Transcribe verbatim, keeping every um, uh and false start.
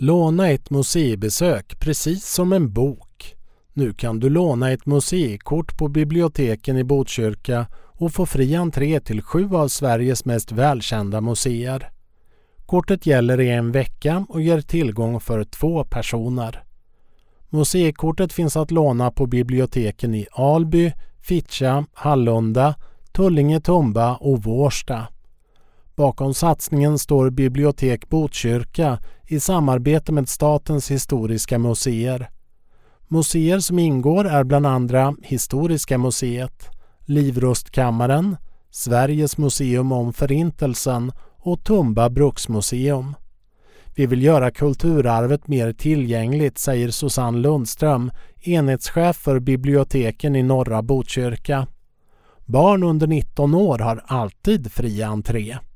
Låna ett museibesök precis som en bok. Nu kan du låna ett museikort på biblioteken i Botkyrka och få fri entré till sju av Sveriges mest välkända museer. Kortet gäller i en vecka och ger tillgång för två personer. Museikortet finns att låna på biblioteken i Alby, Fittja, Hallunda, Tullinge, Tumba och Vårsta. Bakom satsningen står Bibliotek Botkyrka i samarbete med Statens historiska museer. Museer som ingår är bland andra Historiska museet, Livrustkammaren, Sveriges museum om förintelsen och Tumba bruksmuseum. Vi vill göra kulturarvet mer tillgängligt, säger Susanne Lundström, enhetschef för biblioteken i norra Botkyrka. Barn under nitton år har alltid fri entré.